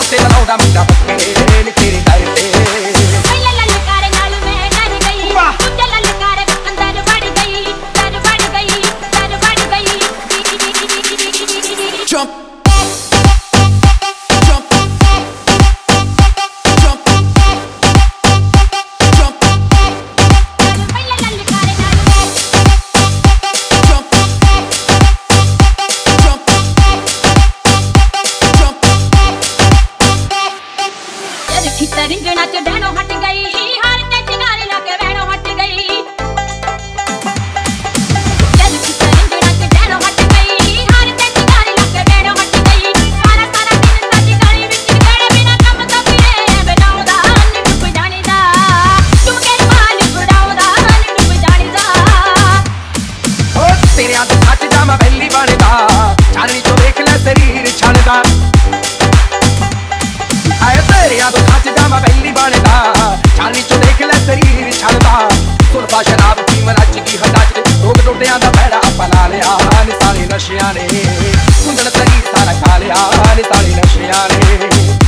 ਤੇ ਬਣਾਉਂਦਾ ਮੁੰਡਾ ਬੱਕਰੇ ਨੀ ਤੇਰੇ ਦਰ ਤੇ ਪਹਿਲਾਂ ਲਲਕਾਰੇ ਨਾਲ ਮੈਂ ਡਰ ਗਈ ਦੂਜੇ ਲਲਕਾਰੇ ਅੰਦਰ ਵੜ ਗਈ ਦਰ ਵੜ ਗਈ ਦਰ ਵੜ ਗਈ Jump ਰਿੰਗਣਾ ਚ ਡੈਣੋਂ ਹਟ ਗਈ ਹਾਰ ਤੇ ਚਿੰਗਾਰੀ ਲਾ ਕੇ ਵੈਣੋਂ ਹਟ ਗਈ ਜਦ ਕਿਤਾ ਰਿੰਗਣਾ ਚ ਡੈਣੋਂ ਹਟ ਗਈ ਹਾਰ ਤੇ ਚਿੰਗਾਰੀ ਲਾ ਕੇ ਵੈਣੋਂ ਹਟ ਗਈ ਸਾਰਾ ਦਿਨ ਸਾਡੀ ਗਾਲੀ ਵਿੱਚ ਗੜੇ ਬਿਨਾ ਕੰਮ ਤੋਂ ਫਿਰੇ ਬਣਾਉਂਦਾ ਨੀ ਡੁੱਬ ਜਾਣੀਦਾ ਤੂੰ ਕੇ ਪਾਲ ਬੜਾਉਂਦਾ ਨੀ ਡੁੱਬ ਜਾਣੀਦਾ ਓ ਤੇਰਿਆਂ ਦੇ ਸੱਚ ਜਾਵਾਂ ਵੈਲੀ ਬਣਦਾ ਚਾਨਣੀ ਚੋਂ ਵੇਖ ਲੈ ਸਰੀਰ ਛਣਦਾ ਆਏ ਤੇਰਿਆਂ ਤੋਂ ਸੱਚ ਜਾਵਾਂ ਵੈਲੀ ਬਣਦਾ ਚਾਨਣੀ ਚੋਂ ਦੇਖ ਲੈ ਸਰੀਰ ਛਣਦਾ ਸੁਲਫਾ ਸ਼ਰਾਬ ਪੀਵਨ ਅੱਜ ਕੀ ਹੱਡਾਂ ਚ ਰੋਗ ਟੁੱਟਿਆਂ ਦਾ ਬੈੜਾ ਆਪਾਂ ਲਾ ਲਿਆ ਨੀ ਸਾਲੇ ਨਸ਼ਿਆਂ ਨੇ ਕੁੰਦਨ ਸਰੀਰ ਸਾਰਾ ਖਾ ਲਿਆ ਨੀ ਸਾਲੇ ਨਸ਼ਿਆਂ ਨੇ